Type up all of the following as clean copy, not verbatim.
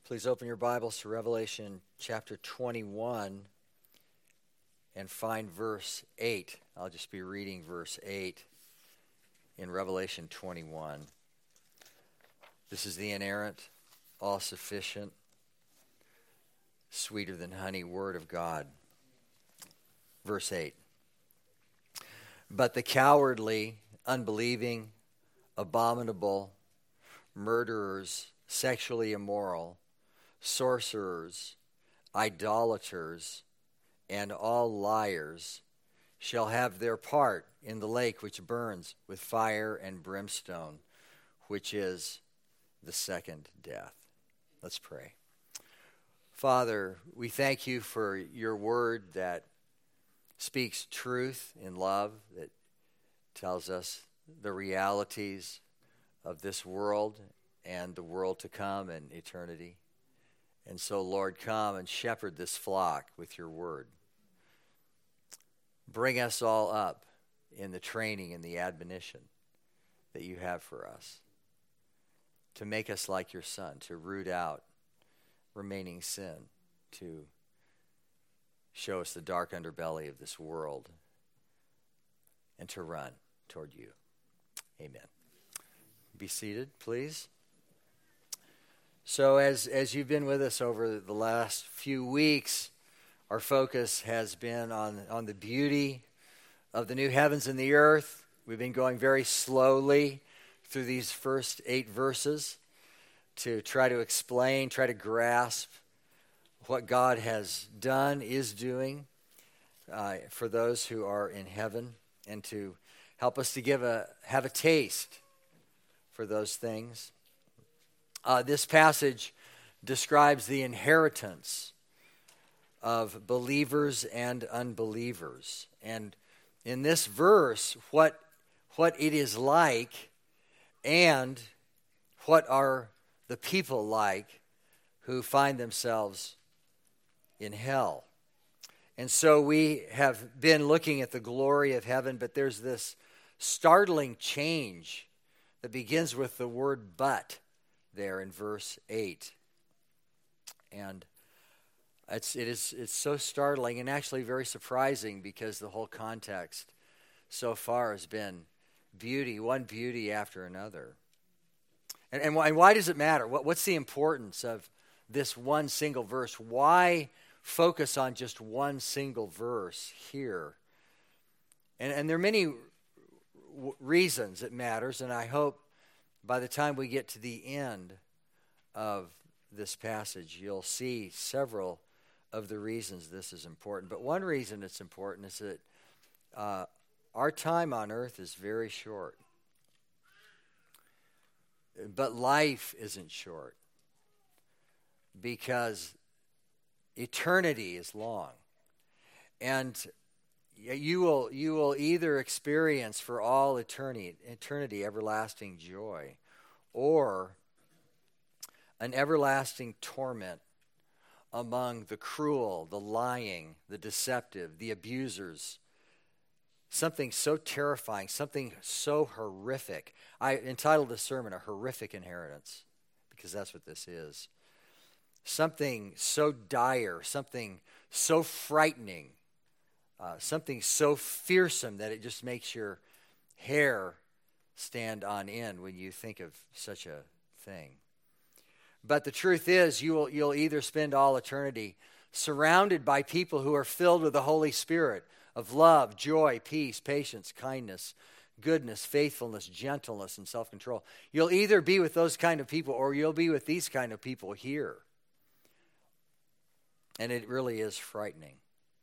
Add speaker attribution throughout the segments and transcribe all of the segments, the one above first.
Speaker 1: Please open your Bibles to Revelation chapter 21 and find verse 8. I'll just be reading verse 8 in Revelation 21. This is the inerrant, all-sufficient, sweeter than honey word of God. Verse 8. But the cowardly, unbelieving, abominable, murderers, sexually immoral, sorcerers, idolaters, and all liars shall have their part in the lake which burns with fire and brimstone, which is the second death. Let's pray. Father, we thank you for your word that speaks truth in love, that tells us the realities of this world and the world to come and eternity. And so, Lord, come and shepherd this flock with your word. Bring us all up in the training and the admonition that you have for us, to make us like your Son, to root out remaining sin, to show us the dark underbelly of this world, and to run toward you. Amen. Be seated, please. So as you've been with us over the last few weeks, our focus has been on the beauty of the new heavens and the earth. We've been going very slowly through these first 8 verses to try to explain, try to grasp what God has done, is doing for those who are in heaven, and to help us to have a taste for those things. This passage describes the inheritance of believers and unbelievers. And in this verse, what it is like and what are the people like who find themselves in hell. And so we have been looking at the glory of heaven, but there's this startling change that begins with the word "but" there in verse 8. And it's so startling and actually very surprising, because the whole context so far has been beauty, one beauty after another. And why does it matter? What's the importance of this one single verse? Why focus on just one single verse here? And there are many reasons it matters, and I hope by the time we get to the end of this passage, you'll see several of the reasons this is important. But one reason it's important is that our time on earth is very short. But life isn't short, because eternity is long. And you will either experience for all eternity everlasting joy, or an everlasting torment among the cruel, the lying, the deceptive, the abusers. Something so terrifying, something so horrific. I entitled this sermon, "A Horrific Inheritance," because that's what this is. Something so dire, something so frightening, something so fearsome that it just makes your hair stand on end when you think of such a thing. But the truth is, you'll either spend all eternity surrounded by people who are filled with the Holy Spirit of love, joy, peace, patience, kindness, goodness, faithfulness, gentleness, and self-control. You'll either be with those kind of people, or you'll be with these kind of people here. And it really is frightening.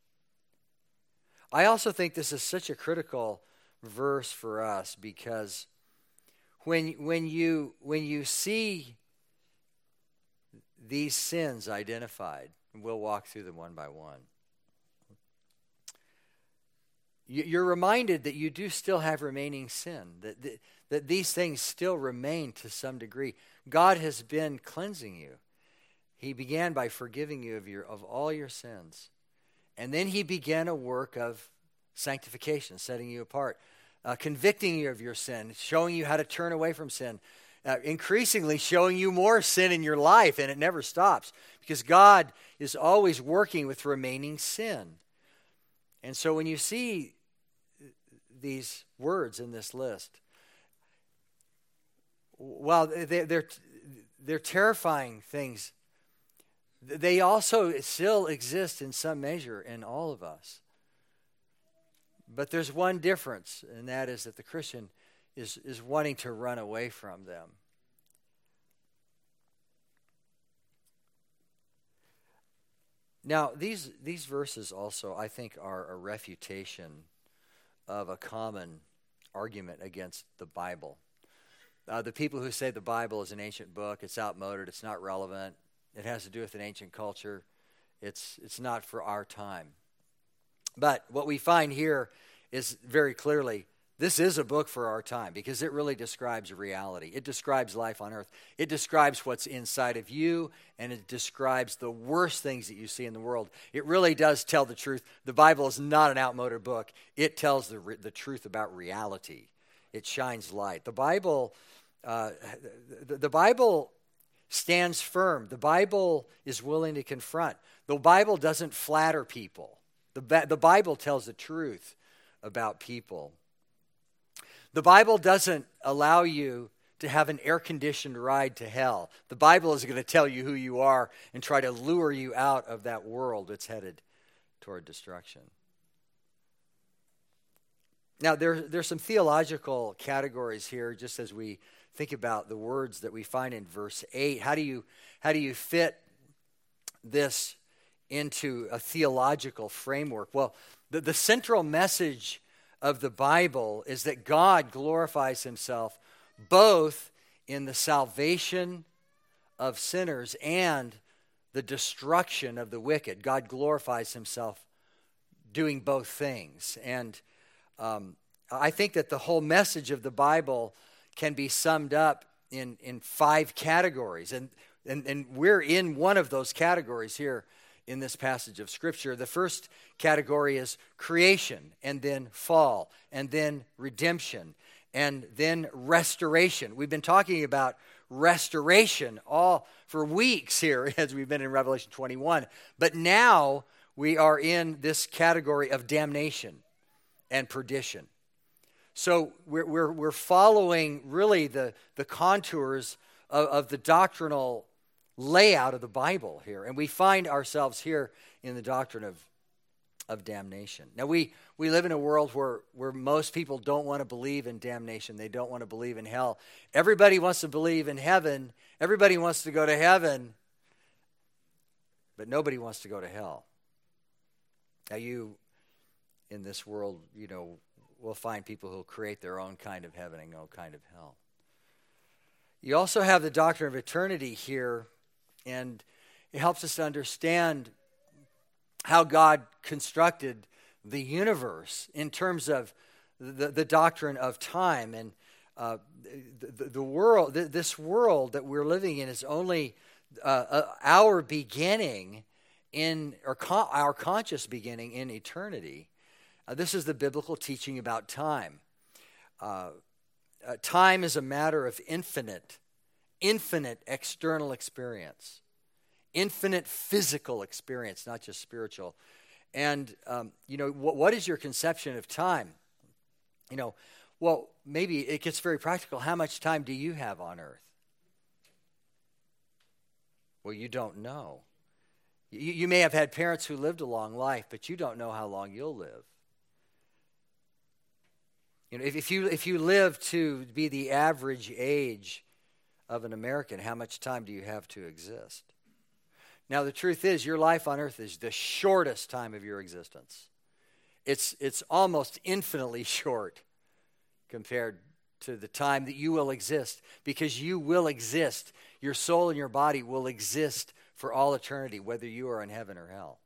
Speaker 1: I also think this is such a critical verse for us, because when you see these sins identified, and we'll walk through them one by one, you're reminded that you do still have remaining sin, that these things still remain to some degree. God has been cleansing you. He began by forgiving you of all your sins. And then he began a work of sanctification, setting you apart, convicting you of your sin, showing you how to turn away from sin, increasingly showing you more sin in your life, and it never stops because God is always working with remaining sin. And so when you see these words in this list, while they're terrifying things, they also still exist in some measure in all of us. But there's one difference, and that is that the Christian is wanting to run away from them. Now, these verses also, I think, are a refutation of a common argument against the Bible. The people who say the Bible is an ancient book, it's outmoded, it's not relevant, it has to do with an ancient culture, it's not for our time. But what we find here is very clearly, this is a book for our time because it really describes reality. It describes life on earth. It describes what's inside of you, and it describes the worst things that you see in the world. It really does tell the truth. The Bible is not an outmoded book. It tells the truth about reality. It shines light. The Bible stands firm. The Bible is willing to confront. The Bible doesn't flatter people. The Bible tells the truth about people. The Bible doesn't allow you to have an air-conditioned ride to hell. The Bible is going to tell you who you are and try to lure you out of that world that's headed toward destruction. Now, there's some theological categories here, just as we think about the words that we find in verse 8. How do you fit this into a theological framework? Well, the central message of the Bible is that God glorifies himself both in the salvation of sinners and the destruction of the wicked. God glorifies himself doing both things. And I think that the whole message of the Bible can be summed up in 5 categories. And we're in one of those categories here in this passage of Scripture. The first category is creation, and then fall, and then redemption, and then restoration. We've been talking about restoration all for weeks here as we've been in Revelation 21. But now we are in this category of damnation and perdition. So we're following really the contours of the doctrinal layout of the Bible here. And we find ourselves here in the doctrine of damnation. Now, we live in a world where most people don't want to believe in damnation. They don't want to believe in hell. Everybody wants to believe in heaven. Everybody wants to go to heaven. But nobody wants to go to hell. Now, you, in this world, will find people who create their own kind of heaven and no kind of hell. You also have the doctrine of eternity here, and it helps us to understand how God constructed the universe in terms of the doctrine of time. And the world, this world that we're living in is only our beginning our conscious beginning in eternity. This is the biblical teaching about time. Time is a matter of infinite external experience, infinite physical experience, not just spiritual. And, what is your conception of time? Well, maybe it gets very practical. How much time do you have on earth? Well, you don't know. You may have had parents who lived a long life, but you don't know how long you'll live. If you live to be the average age of an American, how much time do you have to exist? Now, the truth is, your life on earth is the shortest time of your existence. It's almost infinitely short compared to the time that you will exist, because you will exist. Your soul and your body will exist for all eternity, whether you are in heaven or hell.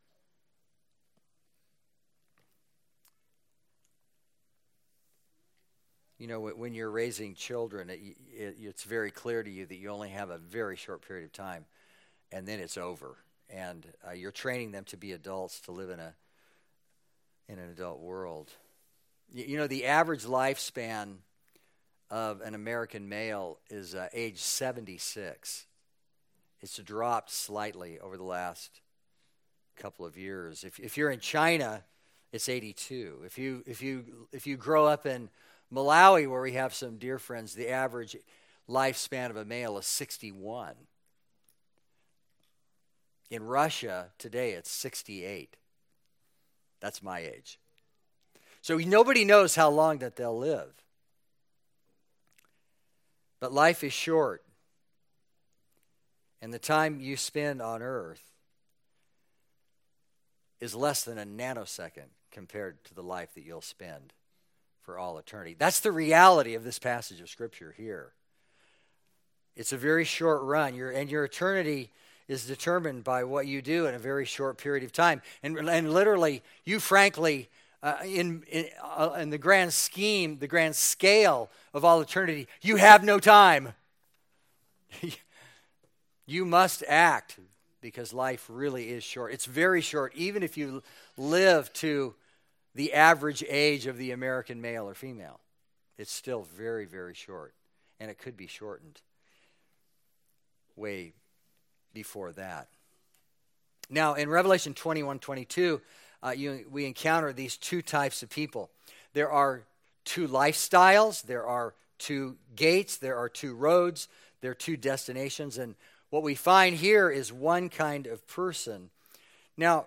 Speaker 1: When you're raising children, it's very clear to you that you only have a very short period of time, and then it's over. And you're training them to be adults, to live in an adult world. The average lifespan of an American male is age 76. It's dropped slightly over the last couple of years. If you're in China, it's 82. If you grow up in Malawi, where we have some dear friends, the average lifespan of a male is 61. In Russia today, it's 68. That's my age. So nobody knows how long that they'll live. But life is short. And the time you spend on earth is less than a nanosecond compared to the life that you'll spend for all eternity. That's the reality of this passage of Scripture here. It's a very short run, and your eternity is determined by what you do in a very short period of time. And literally, you frankly, in the grand scheme, the grand scale of all eternity, you have no time. You must act because life really is short. It's very short, even if you live to the average age of the American male or female. It's still very, very short, and it could be shortened way before that. Now, in Revelation 21:22, we encounter these two types of people. There are two lifestyles, there are two gates, there are two roads, there are two destinations, and what we find here is one kind of person. Now,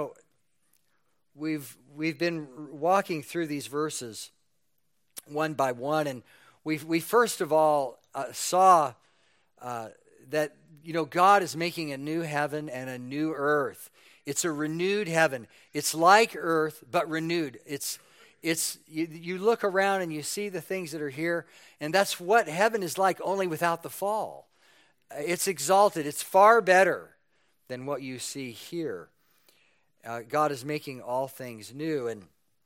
Speaker 1: we've been walking through these verses one by one, and we first of all saw that God is making a new heaven and a new earth. It's a renewed heaven. It's like earth, but renewed. You look around and you see the things that are here, and that's what heaven is like, only without the fall. It's exalted. It's far better than what you see here. God is making all things new, and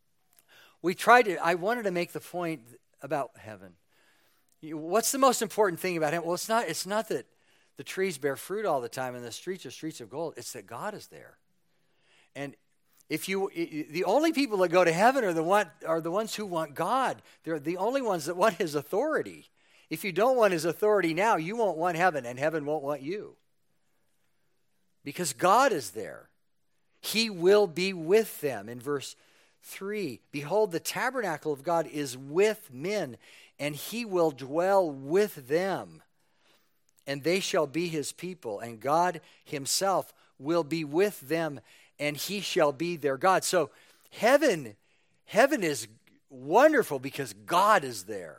Speaker 1: I wanted to make the point about heaven. What's the most important thing about heaven? Well, it's not that the trees bear fruit all the time and the streets are streets of gold. It's that God is there. And the only people that go to heaven are the ones who want God. They're the only ones that want His authority. If you don't want His authority now, you won't want heaven, and heaven won't want you. Because God is there. He will be with them. In verse 3, behold, the tabernacle of God is with men, and He will dwell with them. And they shall be His people, and God Himself will be with them, and He shall be their God. So heaven is wonderful because God is there.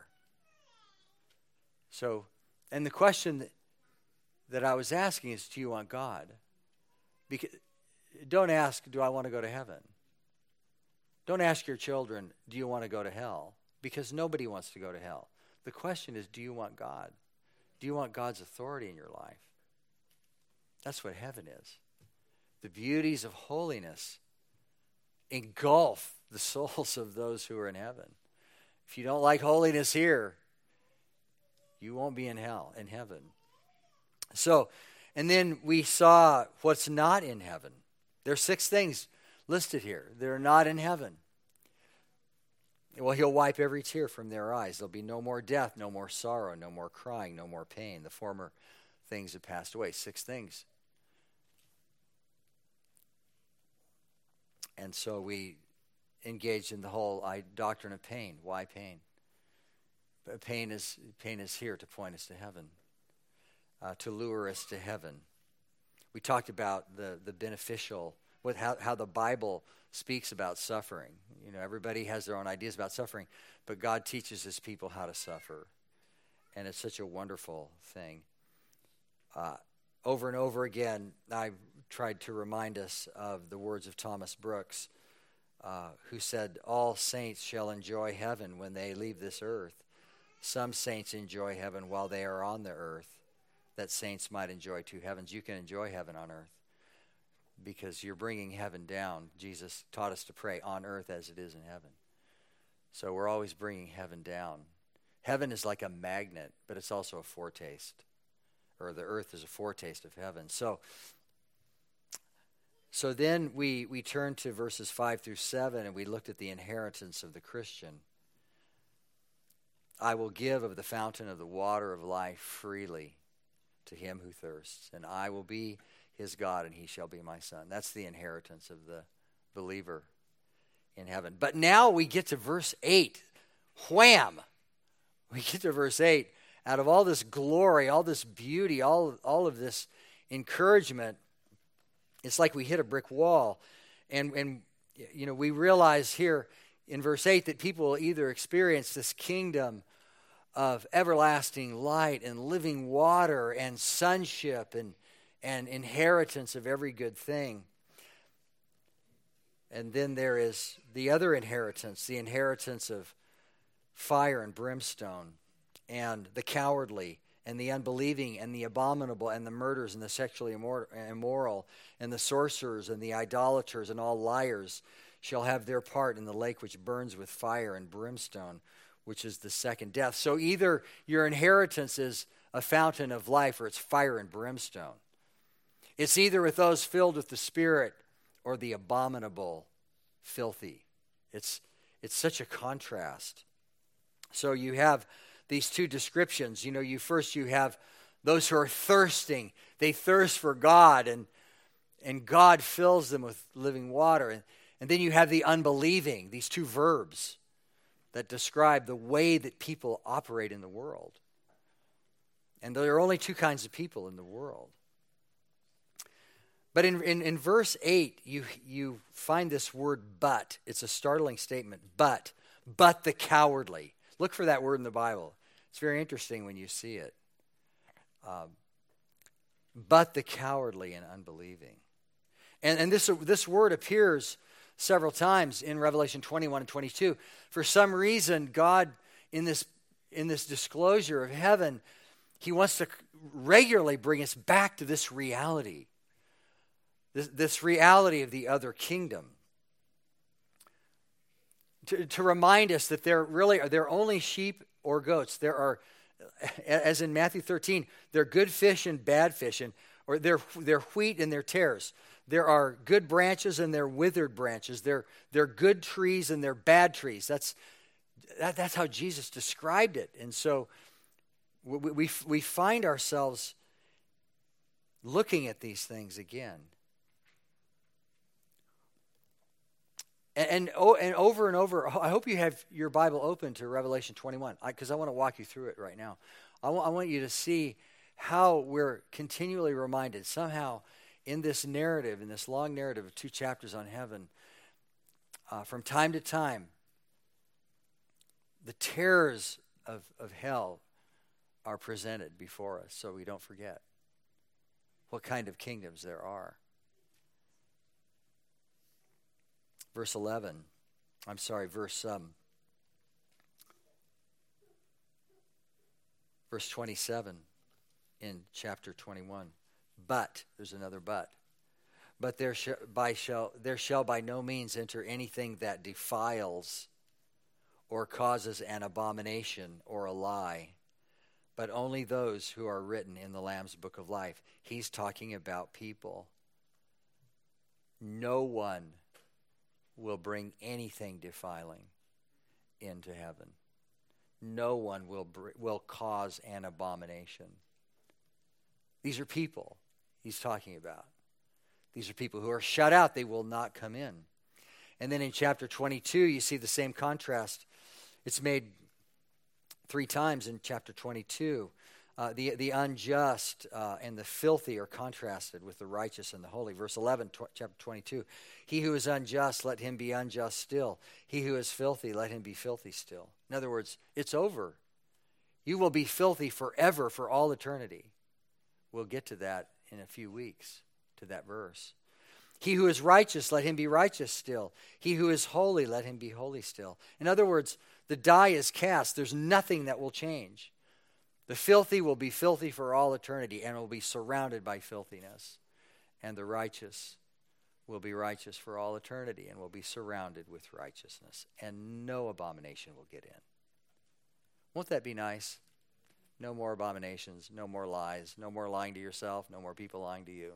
Speaker 1: So, and the question that I was asking is, do you want God? Because, don't ask, do I want to go to heaven? Don't ask your children, do you want to go to hell? Because nobody wants to go to hell. The question is, do you want God? Do you want God's authority in your life? That's what heaven is. The beauties of holiness engulf the souls of those who are in heaven. If you don't like holiness here, you won't be in heaven. So, and then we saw what's not in heaven. There's 6 things listed here. They're not in heaven. Well, He'll wipe every tear from their eyes. There'll be no more death, no more sorrow, no more crying, no more pain. The former things have passed away. 6 things. And so we engaged in the whole doctrine of pain. Why pain? Pain is here to point us to heaven, to lure us to heaven. We talked about the beneficial, with how the Bible speaks about suffering. Everybody has their own ideas about suffering, but God teaches His people how to suffer, and it's such a wonderful thing. Over and over again, I've tried to remind us of the words of Thomas Brooks, who said, all saints shall enjoy heaven when they leave this earth. Some saints enjoy heaven while they are on the earth, that saints might enjoy 2 heavens. You can enjoy heaven on earth because you're bringing heaven down. Jesus taught us to pray on earth as it is in heaven. So we're always bringing heaven down. Heaven is like a magnet, but it's also a foretaste, or the earth is a foretaste of heaven. So then we turned to verses 5 through 7, and we looked at the inheritance of the Christian. I will give of the fountain of the water of life freely to him who thirsts, and I will be his God, and he shall be my son. That's the inheritance of the believer in heaven. But now we get to verse 8. Wham! We get to verse 8. Out of all this glory, all this beauty, all of this encouragement, it's like we hit a brick wall. And you know, we realize here in verse 8 that people will either experience this kingdom of everlasting light and living water and sonship and inheritance of every good thing. And then there is the other inheritance, the inheritance of fire and brimstone, and the cowardly, and the unbelieving, and the abominable, and the murderers, and the sexually immoral, and the sorcerers, and the idolaters, and all liars shall have their part in the lake which burns with fire and brimstone, which is the second death. So either your inheritance is a fountain of life, or it's fire and brimstone. It's either with those filled with the Spirit or the abominable, filthy. It's such a contrast. So you have these two descriptions. You know, you have those who are thirsting. They thirst for God, and God fills them with living water. And then you have the unbelieving, these two verbs that describe the way that people operate in the world. And there are only two kinds of people in the world. But in verse 8, you find this word but. It's a startling statement. But the cowardly. Look for that word in the Bible. It's very interesting when you see it. But the cowardly and unbelieving. And this word appears several times in Revelation 21 and 22. For some reason, God, in this disclosure of heaven, he wants to regularly bring us back to this reality. This reality of the other kingdom. To remind us that they're only sheep or goats. There are, as in Matthew 13, there are good fish and bad fish, or they're wheat and they're tares. There are good branches and they're withered branches. They're good trees and they're bad trees. That's how Jesus described it. And so we find ourselves looking at these things again. And over and over, I hope you have your Bible open to Revelation 21, because I want to walk you through it right now. I want you to see how we're continually reminded somehow in this narrative, in this long narrative of 2 chapters on heaven, from time to time, the terrors of hell are presented before us so we don't forget what kind of kingdoms there are. Verse 27 in chapter 21. But, there's another but. But there shall by no means enter anything that defiles or causes an abomination or a lie, but only those who are written in the Lamb's book of life. He's talking about people. No one will bring anything defiling into heaven. No one will cause an abomination. These are people he's talking about. These are people who are shut out. They will not come in. And then in chapter 22, you see the same contrast. It's made 3 times in chapter 22. The unjust and the filthy are contrasted with the righteous and the holy. Verse 11, chapter 22. He who is unjust, let him be unjust still. He who is filthy, let him be filthy still. In other words, it's over. You will be filthy forever, for all eternity. We'll get to that in a few weeks, to that verse. He who is righteous, let him be righteous still. He who is holy, let him be holy still. In other words, the die is cast. There's nothing that will change. The filthy will be filthy for all eternity and will be surrounded by filthiness. And the righteous will be righteous for all eternity and will be surrounded with righteousness. And no abomination will get in. Won't that be nice? No more abominations, no more lies, no more lying to yourself, no more people lying to you.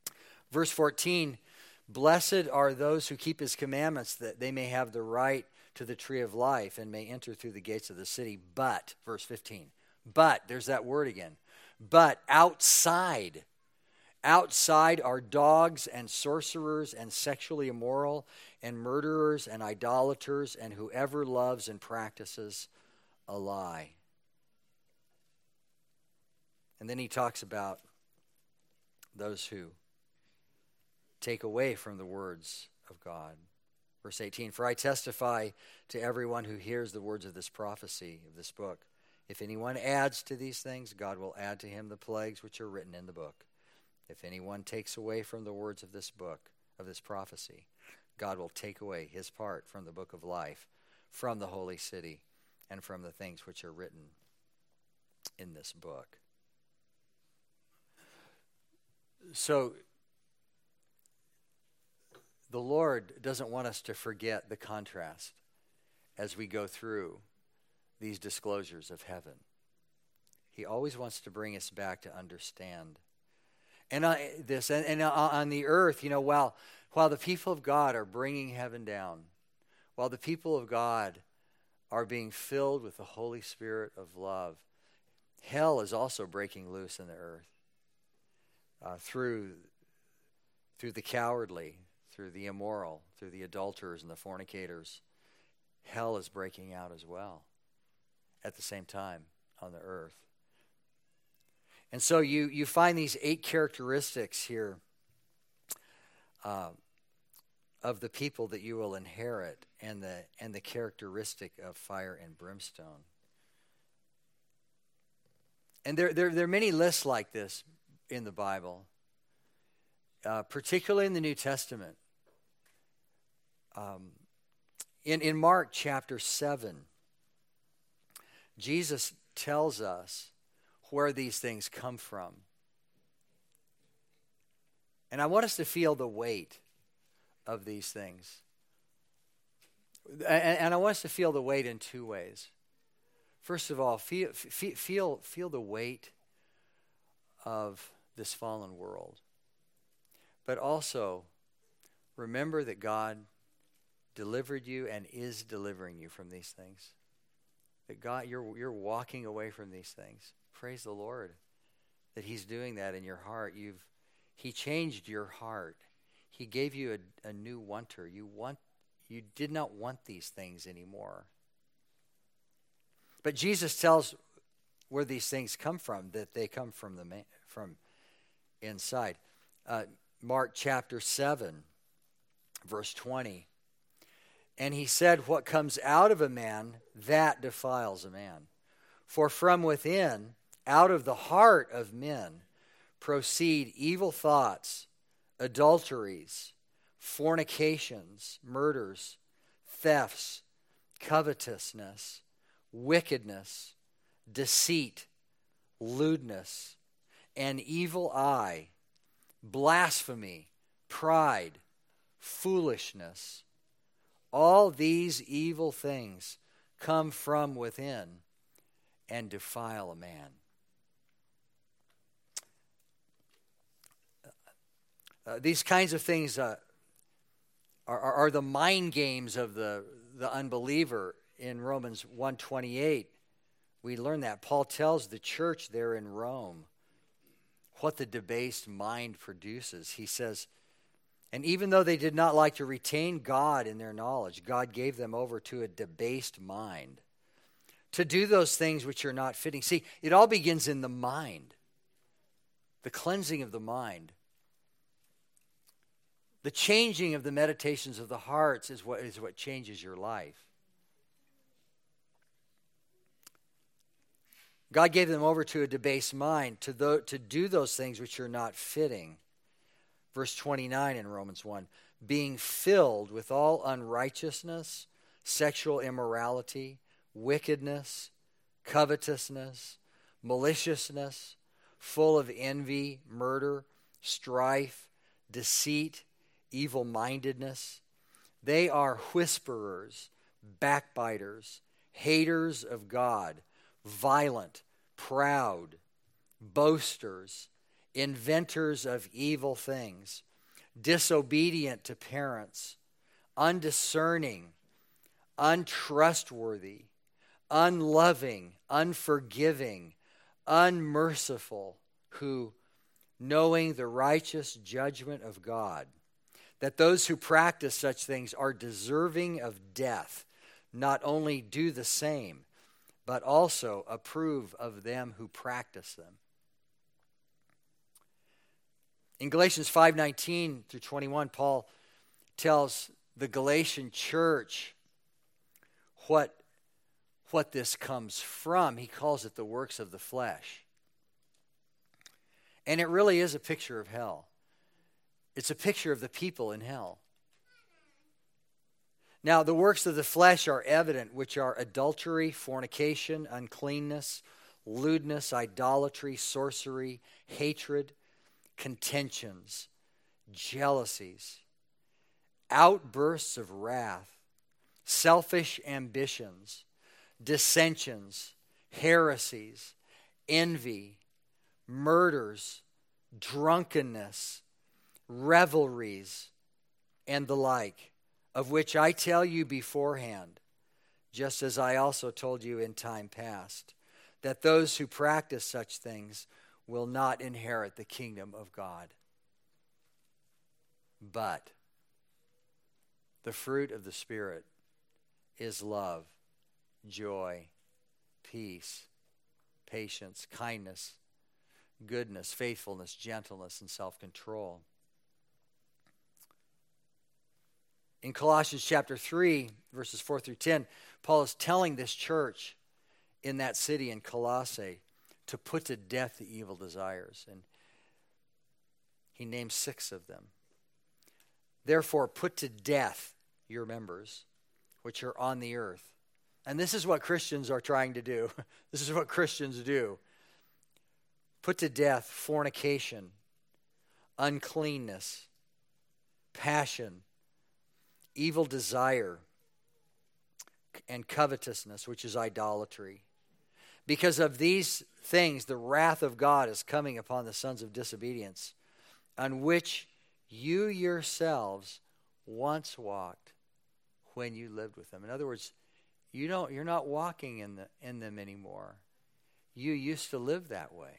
Speaker 1: Verse 14, blessed are those who keep his commandments, that they may have the right to the tree of life and may enter through the gates of the city. But, verse 15, but, there's that word again. But outside are dogs and sorcerers and sexually immoral and murderers and idolaters and whoever loves and practices a lie. And then he talks about those who take away from the words of God. Verse 18, for I testify to everyone who hears the words of this prophecy of this book. If anyone adds to these things, God will add to him the plagues which are written in the book. If anyone takes away from the words of this book, of this prophecy, God will take away his part from the book of life, from the holy city, and from the things which are written in this book. So, the Lord doesn't want us to forget the contrast as we go through these disclosures of heaven. He always wants to bring us back to understand. And on the earth, while the people of God are bringing heaven down, while the people of God are being filled with the Holy Spirit of love, hell is also breaking loose in the earth through the cowardly, through the immoral, through the adulterers and the fornicators. Hell is breaking out as well at the same time on the earth. And so you find these 8 characteristics here of the people that you will inherit, and the characteristic of fire and brimstone. And there are many lists like this in the Bible, particularly in the New Testament. In Mark chapter 7, Jesus tells us where these things come from. And I want us to feel the weight of these things. And I want us to feel the weight in 2 ways. First of all, feel the weight of this fallen world. But also, remember that God delivered you and is delivering you from these things. That God, you're walking away from these things. Praise the Lord that he's doing that in your heart. He changed your heart. He gave you a new wanter. You did not want these things anymore. But Jesus tells where these things come from, that they come from inside. Mark chapter 7, verse 20. And he said, what comes out of a man, that defiles a man. For from within, out of the heart of men, proceed evil thoughts, adulteries, fornications, murders, thefts, covetousness, wickedness, deceit, lewdness, an evil eye, blasphemy, pride, foolishness. All these evil things come from within and defile a man. These kinds of things are the mind games of the unbeliever. In Romans 1:28, we learn that. Paul tells the church there in Rome what the debased mind produces. He says, and even though they did not like to retain God in their knowledge, God gave them over to a debased mind to do those things which are not fitting. See, it all begins in the mind, the cleansing of the mind. The changing of the meditations of the hearts is what changes your life. God gave them over to a debased mind to do those things which are not fitting. Verse 29 in Romans 1, being filled with all unrighteousness, sexual immorality, wickedness, covetousness, maliciousness, full of envy, murder, strife, deceit, evil-mindedness. They are whisperers, backbiters, haters of God, violent, proud, boasters, inventors of evil things, disobedient to parents, undiscerning, untrustworthy, unloving, unforgiving, unmerciful, who, knowing the righteous judgment of God, that those who practice such things are deserving of death, not only do the same, but also approve of them who practice them. In Galatians 5:19 through 21, Paul tells the Galatian church what this comes from. He calls it the works of the flesh. And it really is a picture of hell. It's a picture of the people in hell. Now, the works of the flesh are evident, which are adultery, fornication, uncleanness, lewdness, idolatry, sorcery, hatred, contentions, jealousies, outbursts of wrath, selfish ambitions, dissensions, heresies, envy, murders, drunkenness, revelries, and the like, of which I tell you beforehand, just as I also told you in time past, that those who practice such things will not inherit the kingdom of God. But the fruit of the Spirit is love, joy, peace, patience, kindness, goodness, faithfulness, gentleness, and self-control. In Colossians chapter 3, verses 4 through 10, Paul is telling this church in that city in Colossae to put to death the evil desires. And he names 6 of them. Therefore, put to death your members, which are on the earth. And this is what Christians are trying to do. This is what Christians do. Put to death fornication, uncleanness, passion, evil desire, and covetousness, which is idolatry. Because of these things, the wrath of God is coming upon the sons of disobedience, on which you yourselves once walked when you lived with them. In other words, you're not walking in them anymore. You used to live that way,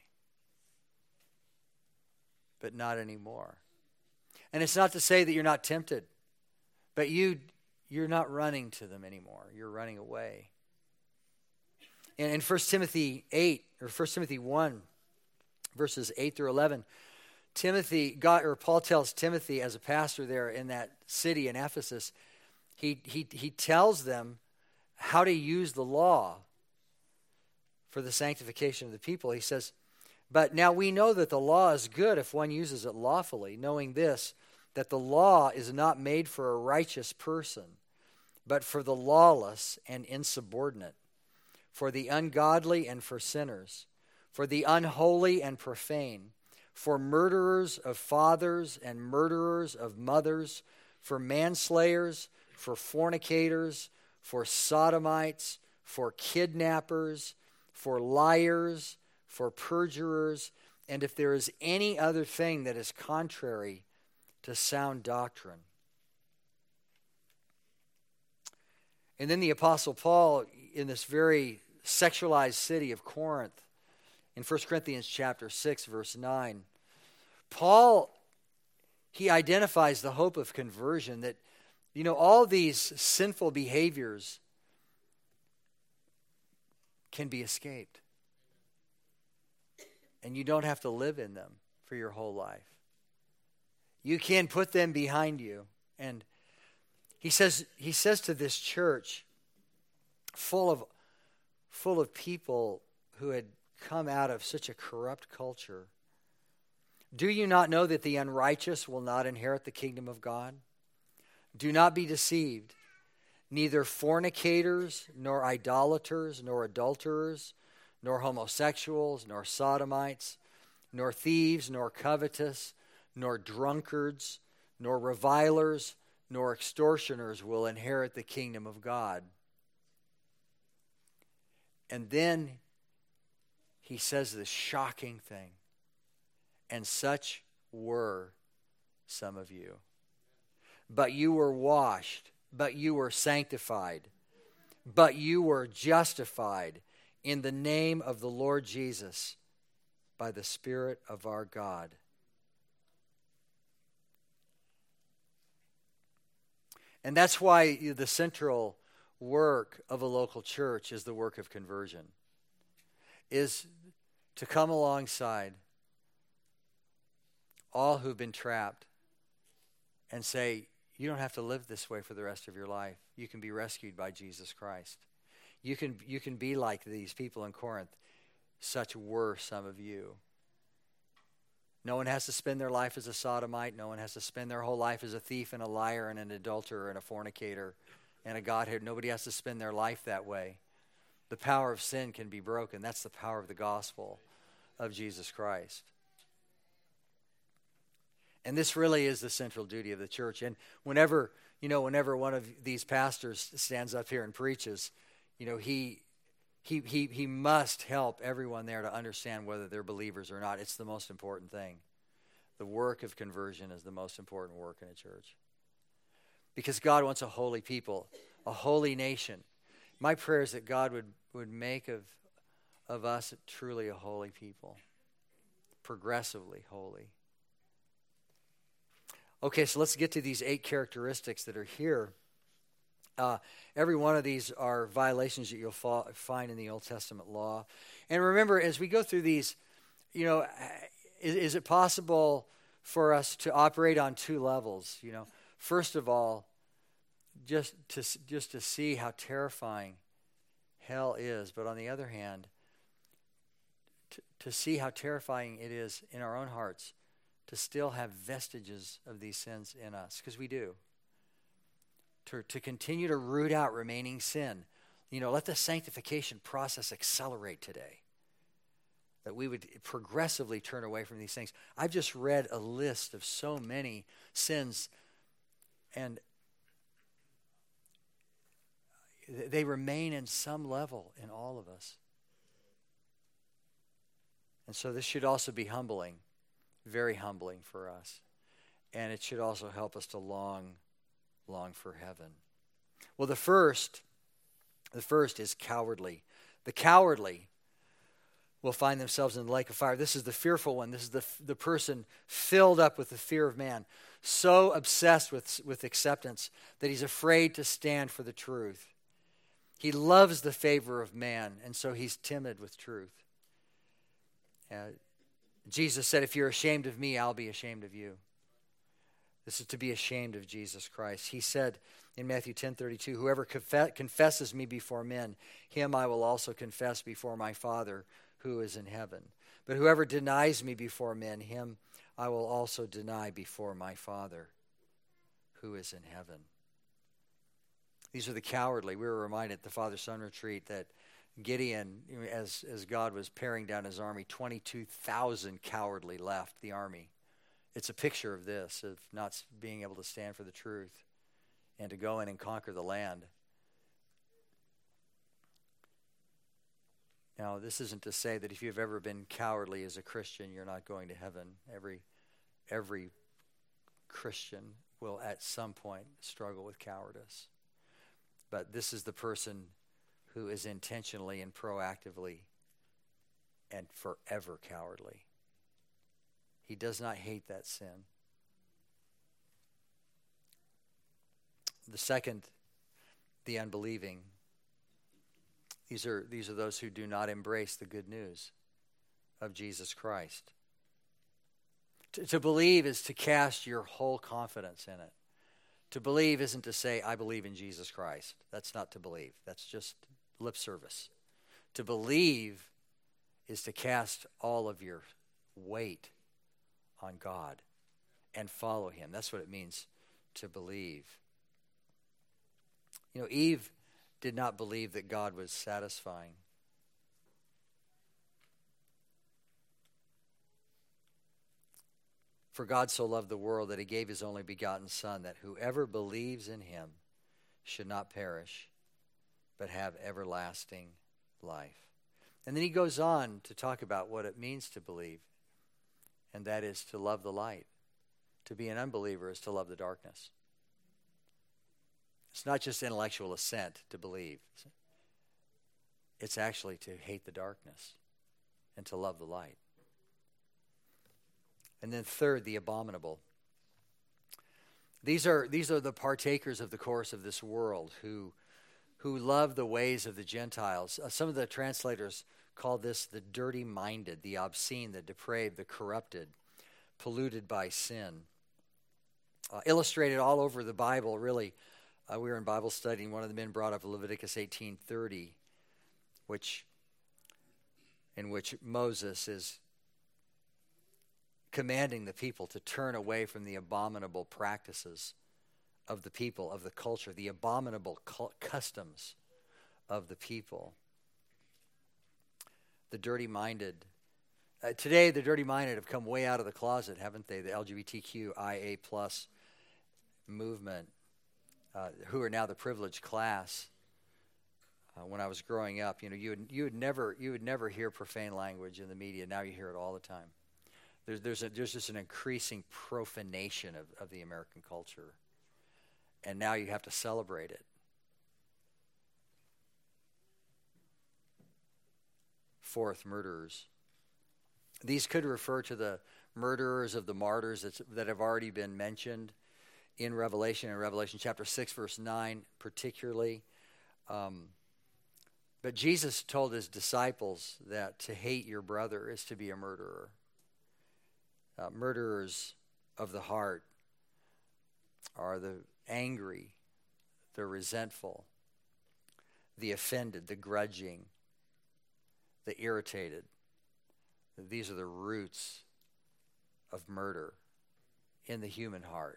Speaker 1: but not anymore. And it's not to say that you're not tempted. But you're not running to them anymore. You're running away. And in 1 Timothy 1, verses 8 through 11, Paul tells Timothy, as a pastor there in that city in Ephesus, he tells them how to use the law for the sanctification of the people. He says, "But now we know that the law is good if one uses it lawfully, knowing this, that the law is not made for a righteous person, but for the lawless and insubordinate, for the ungodly and for sinners, for the unholy and profane, for murderers of fathers and murderers of mothers, for manslayers, for fornicators, for sodomites, for kidnappers, for liars, for perjurers, and if there is any other thing that is contrary to sound doctrine." And then the Apostle Paul, in this very sexualized city of Corinth, in 1 Corinthians chapter 6, verse 9, Paul, he identifies the hope of conversion, that, all these sinful behaviors can be escaped. And you don't have to live in them for your whole life. You can put them behind you. And he says to this church, full of people who had come out of such a corrupt culture, "Do you not know that the unrighteous will not inherit the kingdom of God? Do not be deceived. Neither fornicators, nor idolaters, nor adulterers, nor homosexuals, nor sodomites, nor thieves, nor covetous, nor drunkards, nor revilers, nor extortioners will inherit the kingdom of God." And then he says this shocking thing, "And such were some of you. But you were washed, but you were sanctified, but you were justified in the name of the Lord Jesus by the Spirit of our God. And that's why the central work of a local church is the work of conversion, is to come alongside all who've been trapped and say, you don't have to live this way for the rest of your life. You can be rescued by Jesus Christ. You can be like these people in Corinth. Such were some of you. No one has to spend their life as a sodomite. No one has to spend their whole life as a thief and a liar and an adulterer and a fornicator and a godhead. Nobody has to spend their life that way. The power of sin can be broken. That's the power of the gospel of Jesus Christ. And this really is the central duty of the church. And whenever one of these pastors stands up here and preaches, he must help everyone there to understand whether they're believers or not. It's the most important thing. The work of conversion is the most important work in a church. Because God wants a holy people, a holy nation. My prayer is that God would make of us truly a holy people, progressively holy. Okay, so let's get to these 8 characteristics that are here. Every one of these are violations that you'll find in the Old Testament law. And remember, as we go through these, is it possible for us to operate on 2 levels? First of all, just to see how terrifying hell is, but on the other hand, to see how terrifying it is in our own hearts to still have vestiges of these sins in us, because we do. To continue to root out remaining sin. Let the sanctification process accelerate today. That we would progressively turn away from these things. I've just read a list of so many sins, and they remain in some level in all of us. And so this should also be humbling, very humbling for us. And it should also help us to long for heaven. Well, the first is cowardly. The cowardly will find themselves in the lake of fire. This is the fearful one. This is the person filled up with the fear of man, so obsessed with acceptance that he's afraid to stand for the truth. He loves the favor of man, and so he's timid with truth. Jesus said, if you're ashamed of me, I'll be ashamed of you. This is to be ashamed of Jesus Christ. He said in Matthew 10:32, whoever confesses me before men, him I will also confess before my Father who is in heaven. But whoever denies me before men, him I will also deny before my Father who is in heaven. These are the cowardly. We were reminded at the Father-Son retreat that Gideon, as God was paring down his army, 22,000 cowardly left the army. It's a picture of this, of not being able to stand for the truth and to go in and conquer the land. Now, this isn't to say that if you've ever been cowardly as a Christian, you're not going to heaven. Every Christian will at some point struggle with cowardice. But this is the person who is intentionally and proactively and forever cowardly. He does not hate that sin. The second, the unbelieving. These are those who do not embrace the good news of Jesus Christ. To believe is to cast your whole confidence in it. To believe isn't to say, I believe in Jesus Christ. That's not to believe. That's just lip service. To believe is to cast all of your weight on God and follow him. That's what it means to believe. Eve did not believe that God was satisfying. For God so loved the world that he gave his only begotten Son, that whoever believes in him should not perish, but have everlasting life. And then he goes on to talk about what it means to believe, and that is to love the light. To be an unbeliever is to love the darkness. It's not just intellectual assent to believe. It's actually to hate the darkness and to love the light. And then third, the abominable. These are the partakers of the course of this world who love the ways of the Gentiles. Some of the translators call this the dirty-minded, the obscene, the depraved, the corrupted, polluted by sin. Illustrated all over the Bible, really. We were in Bible study, and one of the men brought up Leviticus 18:30, in which Moses is commanding the people to turn away from the abominable practices of the people, of the culture, the abominable customs of the people. The dirty-minded. Today, the dirty-minded have come way out of the closet, haven't they? The LGBTQIA plus movement, who are now the privileged class. When I was growing up, you would never hear profane language in the media. Now you hear it all the time. There's just an increasing profanation of the American culture, and now you have to celebrate it. Fourth, murderers. These could refer to the murderers of the martyrs that have already been mentioned in Revelation chapter 6, verse 9 particularly. But Jesus told his disciples that to hate your brother is to be a murderer. Murderers of the heart are the angry, the resentful, the offended, the grudging, the irritated. These are the roots of murder in the human heart.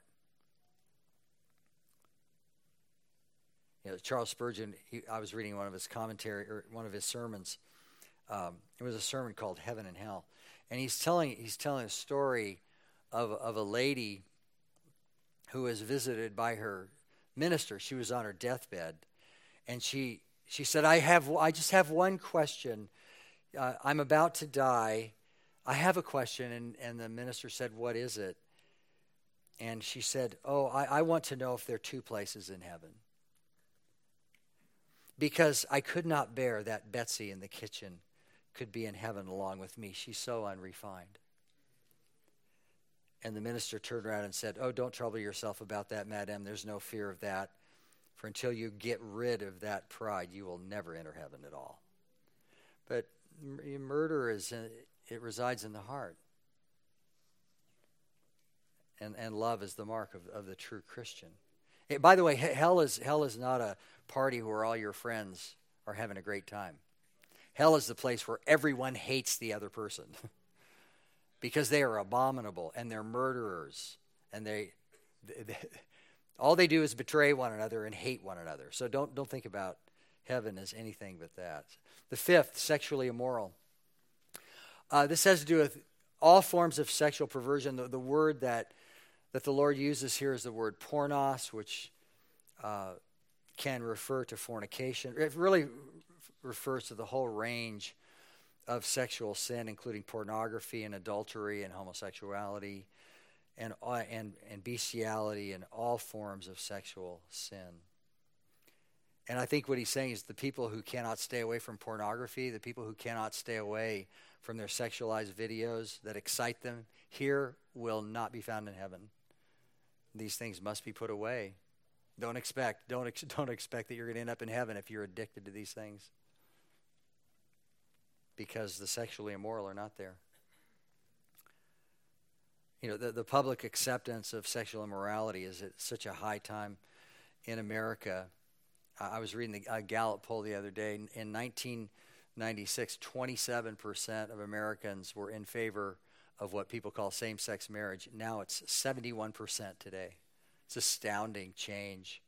Speaker 1: Charles Spurgeon, I was reading one of his commentary or one of his sermons. It was a sermon called Heaven and Hell. And he's telling a story of a lady who was visited by her minister. She was on her deathbed, and she said, I just have one question. I'm about to die. I have a question. And the minister said, what is it? And she said, I want to know if there are two places in heaven. Because I could not bear that Betsy in the kitchen could be in heaven along with me. She's so unrefined. And the minister turned around and said, don't trouble yourself about that, madam. There's no fear of that. For until you get rid of that pride, you will never enter heaven at all. But murder it resides in the heart. And love is the mark of the true Christian. By the way, hell is not a party where all your friends are having a great time. Hell is the place where everyone hates the other person because they are abominable and they're murderers, and they all they do is betray one another and hate one another. So don't think about heaven as anything but that. The fifth, sexually immoral. This has to do with all forms of sexual perversion. The word that the Lord uses here is the word pornos, which can refer to fornication. It really refers to the whole range of sexual sin, including pornography and adultery and homosexuality and bestiality and all forms of sexual sin. And I think what he's saying is the people who cannot stay away from pornography, the people who cannot stay away from their sexualized videos that excite them here will not be found in heaven. These things must be put away. Don't expect that you're going to end up in heaven if you're addicted to these things, because the sexually immoral are not there. The public acceptance of sexual immorality is at such a high time in America. I was reading the Gallup poll the other day. In 1996, 27% of Americans were in favor of what people call same-sex marriage. Now it's 71% today. It's astounding change.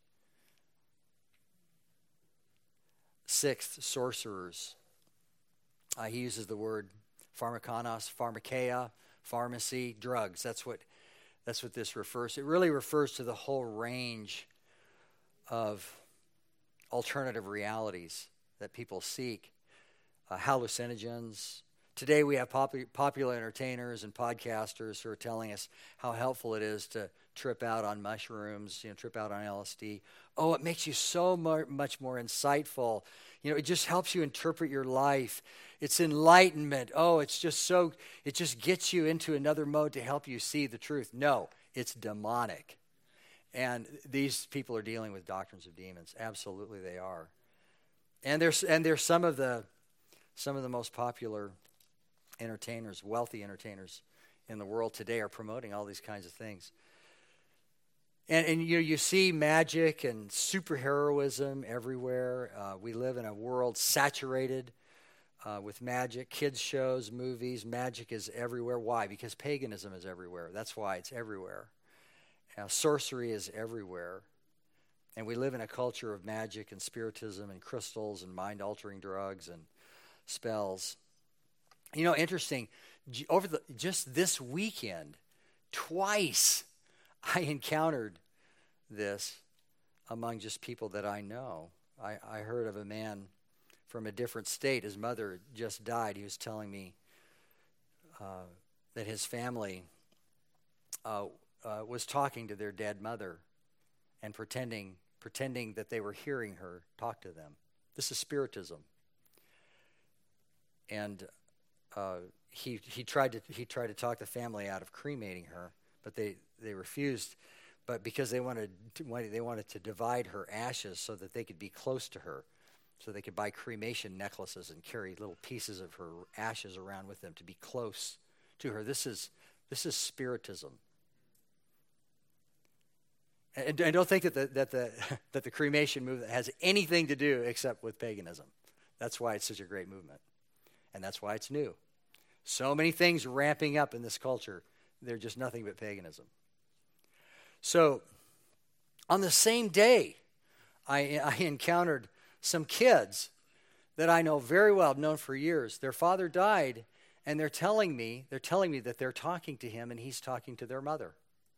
Speaker 1: Sixth, sorcerers. He uses the word pharmakonos, pharmakeia, pharmacy, drugs. That's what this refers to. It really refers to the whole range of alternative realities that people seek. Hallucinogens, Today we have popular entertainers and podcasters who are telling us how helpful it is to trip out on mushrooms, trip out on LSD. Oh, it makes you so much more insightful. It just helps you interpret your life. It's enlightenment. Oh, it just gets you into another mode to help you see the truth. No, it's demonic. And these people are dealing with doctrines of demons. Absolutely they are. And there's some of the most popular entertainers, wealthy entertainers in the world today are promoting all these kinds of things. And you see magic and superheroism everywhere. We live in a world saturated with magic. Kids shows, movies, magic is everywhere. Why? Because paganism is everywhere. That's why it's everywhere. Sorcery is everywhere. And we live in a culture of magic and spiritism and crystals and mind-altering drugs and spells. Interesting, just this weekend, twice I encountered this among just people that I know. I heard of a man from a different state. His mother just died. He was telling me that his family was talking to their dead mother and pretending that they were hearing her talk to them. This is spiritism. And he tried to talk the family out of cremating her, but they refused. But because they wanted to divide her ashes so that they could be close to her, so they could buy cremation necklaces and carry little pieces of her ashes around with them to be close to her. This is spiritism. And don't think that the cremation movement has anything to do except with paganism. That's why it's such a great movement. And that's why it's new. So many things ramping up in this culture. They're just nothing but paganism. So, on the same day, I encountered some kids that I know very well, I've known for years. Their father died, and they're telling me that they're talking to him, and he's talking to their mother.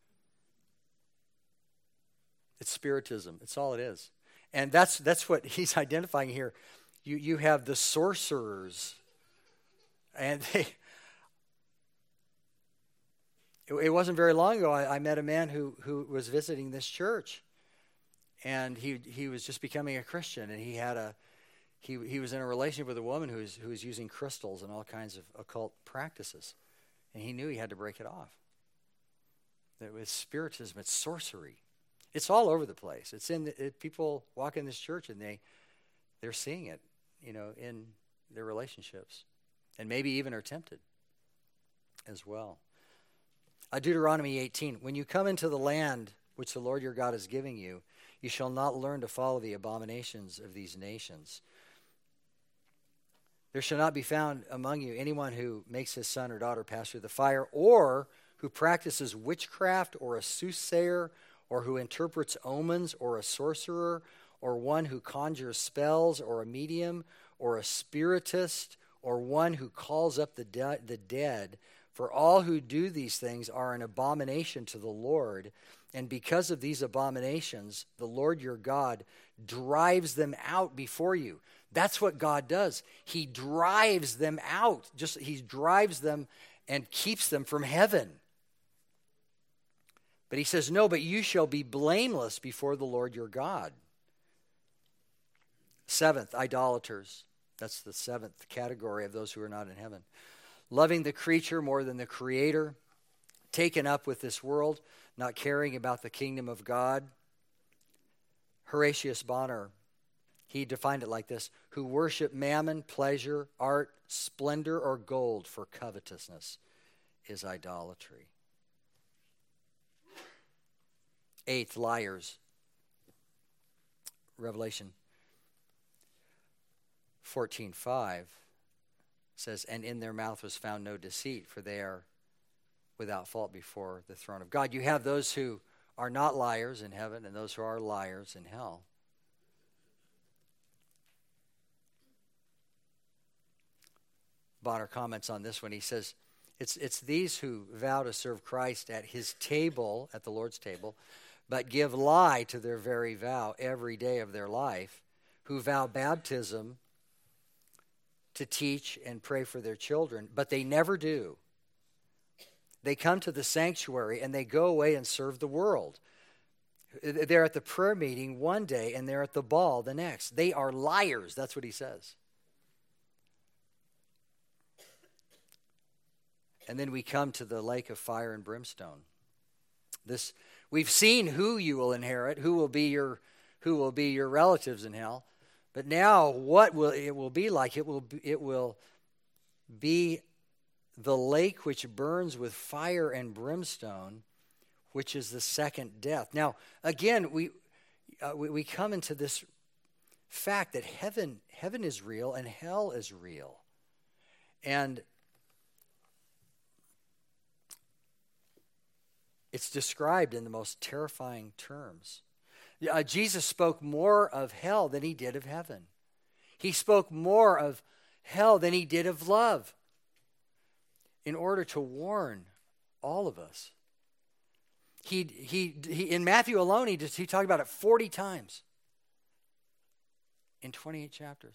Speaker 1: It's spiritism. It's all it is. And that's what he's identifying here. You have the sorcerers. And it wasn't very long ago, I met a man who was visiting this church. And he was just becoming a Christian. And he was in a relationship with a woman who was using crystals and all kinds of occult practices. And he knew he had to break it off. It was spiritism. It's sorcery. It's all over the place. It's people walk in this church and they're seeing it, in their relationships. And maybe even are tempted as well. Deuteronomy 18, when you come into the land which the Lord your God is giving you, you shall not learn to follow the abominations of these nations. There shall not be found among you anyone who makes his son or daughter pass through the fire, or who practices witchcraft, or a soothsayer, or who interprets omens, or a sorcerer, or one who conjures spells, or a medium, or a spiritist, or one who calls up the dead. For all who do these things are an abomination to the Lord. And because of these abominations, the Lord your God drives them out before you. That's what God does. He drives them out. He drives them and keeps them from heaven. But he says, no, but you shall be blameless before the Lord your God. Seventh, idolaters. That's the seventh category of those who are not in heaven. Loving the creature more than the Creator, taken up with this world, not caring about the kingdom of God. Horatius Bonar, he defined it like this: who worship mammon, pleasure, art, splendor, or gold for covetousness is idolatry. Eighth, liars. Revelation 14:5 says, and in their mouth was found no deceit, for they are without fault before the throne of God. You have those who are not liars in heaven and those who are liars in hell. Bonner comments on this when he says, it's these who vow to serve Christ at his table, at the Lord's table, but give lie to their very vow every day of their life, who vow baptism to teach and pray for their children, but they never do. They come to the sanctuary and they go away and serve the world. They're at the prayer meeting one day and they're at the ball the next. They are liars. That's what he says. And then we come to the lake of fire and brimstone. We've seen who you will inherit, who will be your relatives in hell. But now what will it be like? It will be the lake which burns with fire and brimstone, which is the second death. Now, again, we come into this fact that heaven is real and hell is real. And it's described in the most terrifying terms. Jesus spoke more of hell than he did of heaven. He spoke more of hell than he did of love in order to warn all of us. He in Matthew alone, he talked about it 40 times in 28 chapters.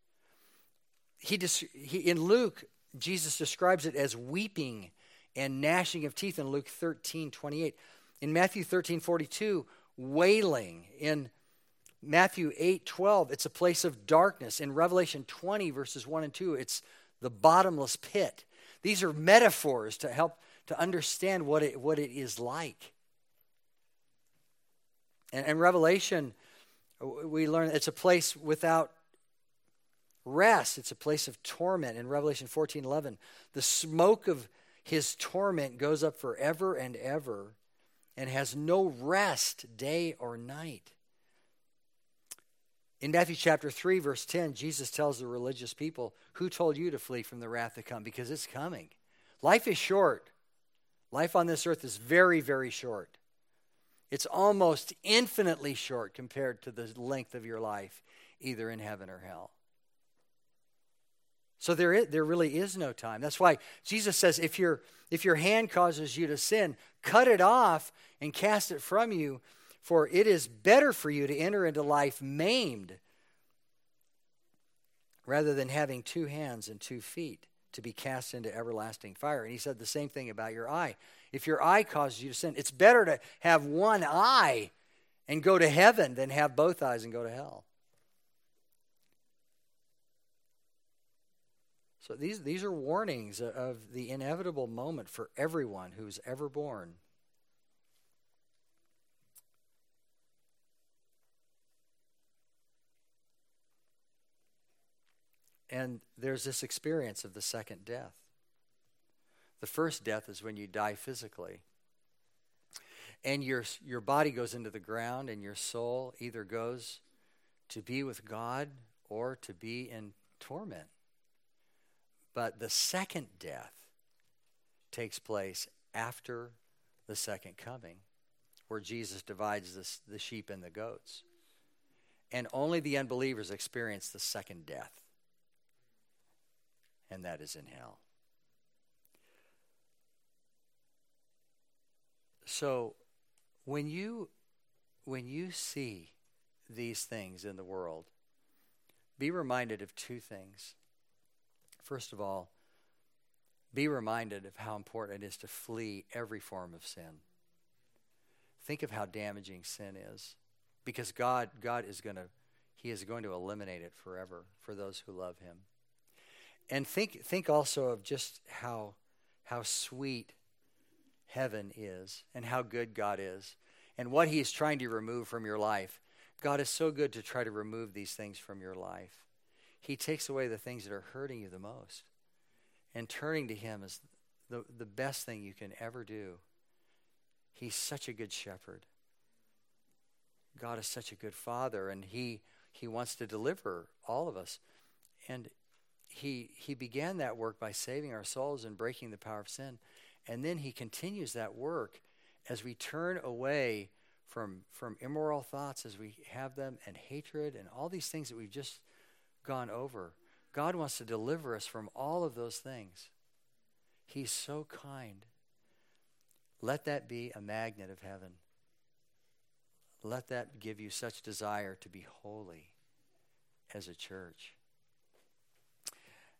Speaker 1: In Luke, Jesus describes it as weeping and gnashing of teeth in Luke 13:28. In Matthew 13:42, wailing. In Matthew 8:12, it's a place of darkness. In Revelation 20, verses 1 and 2, it's the bottomless pit. These are metaphors to help to understand what it is like. And Revelation, we learn it's a place without rest. It's a place of torment. In Revelation 14:11, the smoke of his torment goes up forever and ever and has no rest day or night. In Matthew chapter 3, verse 10, Jesus tells the religious people, who told you to flee from the wrath to come? Because it's coming. Life is short. Life on this earth is very, very short. It's almost infinitely short compared to the length of your life, either in heaven or hell. So there really is no time. That's why Jesus says, if your hand causes you to sin, cut it off and cast it from you, for it is better for you to enter into life maimed rather than having 2 hands and 2 feet to be cast into everlasting fire. And he said the same thing about your eye. If your eye causes you to sin, it's better to have one eye and go to heaven than have both eyes and go to hell. So these are warnings of the inevitable moment for everyone who's ever born. And there's this experience of the second death. The first death is when you die physically. And your body goes into the ground and your soul either goes to be with God or to be in torment. But the second death takes place after the second coming, where Jesus divides the sheep and the goats. And only the unbelievers experience the second death. And that is in hell. So when you see these things in the world, be reminded of 2 things. First of all, be reminded of how important it is to flee every form of sin. Think of how damaging sin is, because God is going to eliminate it forever for those who love him. And think also of just how sweet heaven is and how good God is and what he is trying to remove from your life. God is so good to try to remove these things from your life. He takes away the things that are hurting you the most. And turning to him is the best thing you can ever do. He's such a good shepherd. God is such a good father, and he wants to deliver all of us. And he began that work by saving our souls and breaking the power of sin. And then he continues that work as we turn away from immoral thoughts, as we have them, and hatred, and all these things that we've just gone over. God wants to deliver us from all of those things. He's so kind. Let that be a magnet of heaven. Let that give you such desire to be holy as a church.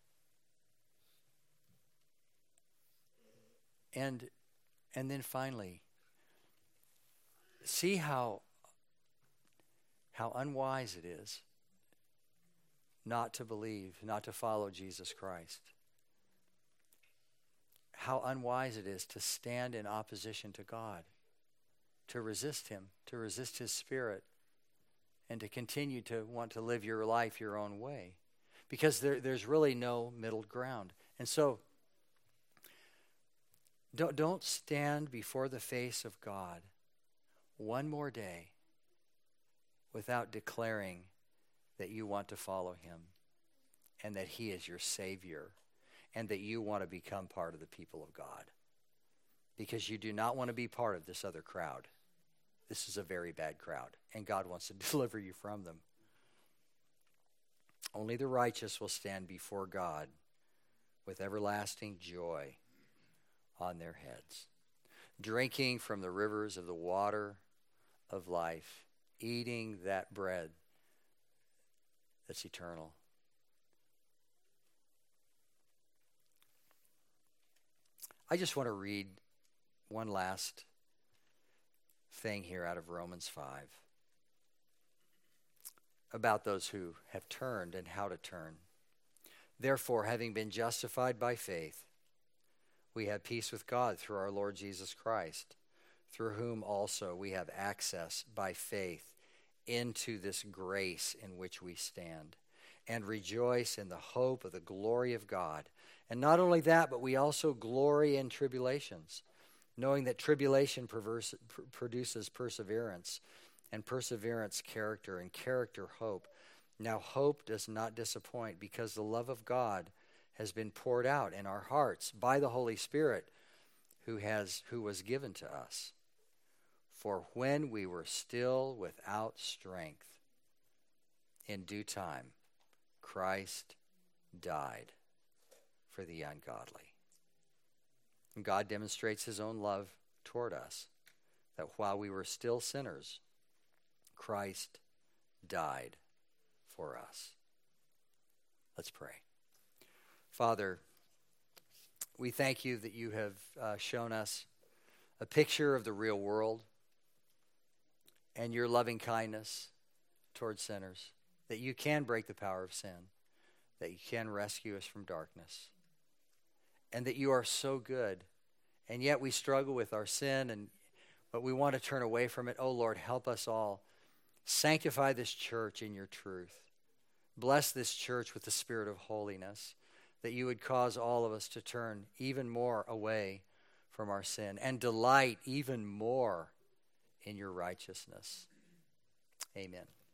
Speaker 1: And then finally, see how unwise it is not to believe, not to follow Jesus Christ. How unwise it is to stand in opposition to God, to resist him, to resist his Spirit, and to continue to want to live your life your own way. Because there's really no middle ground. And so, don't stand before the face of God one more day without declaring that you want to follow him and that he is your Savior and that you want to become part of the people of God. Because you do not want to be part of this other crowd. This is a very bad crowd, and God wants to deliver you from them. Only the righteous will stand before God with everlasting joy on their heads, drinking from the rivers of the water of life, eating that bread that's eternal. I just want to read one last thing here out of Romans 5 about those who have turned and how to turn. Therefore, having been justified by faith, we have peace with God through our Lord Jesus Christ, through whom also we have access by faith into this grace in which we stand, and rejoice in the hope of the glory of God. And not only that, but we also glory in tribulations, knowing that tribulation produces perseverance, and perseverance character, and character hope. Now hope does not disappoint, because the love of God has been poured out in our hearts by the Holy Spirit who was given to us. For when we were still without strength, in due time, Christ died for the ungodly. And God demonstrates his own love toward us, that while we were still sinners, Christ died for us. Let's pray. Father, we thank you that you have shown us a picture of the real world and your loving kindness towards sinners, that you can break the power of sin, that you can rescue us from darkness, and that you are so good. And yet we struggle with our sin, but we want to turn away from it. Oh, Lord, help us all. Sanctify this church in your truth. Bless this church with the spirit of holiness, that you would cause all of us to turn even more away from our sin and delight even more in your righteousness. Amen.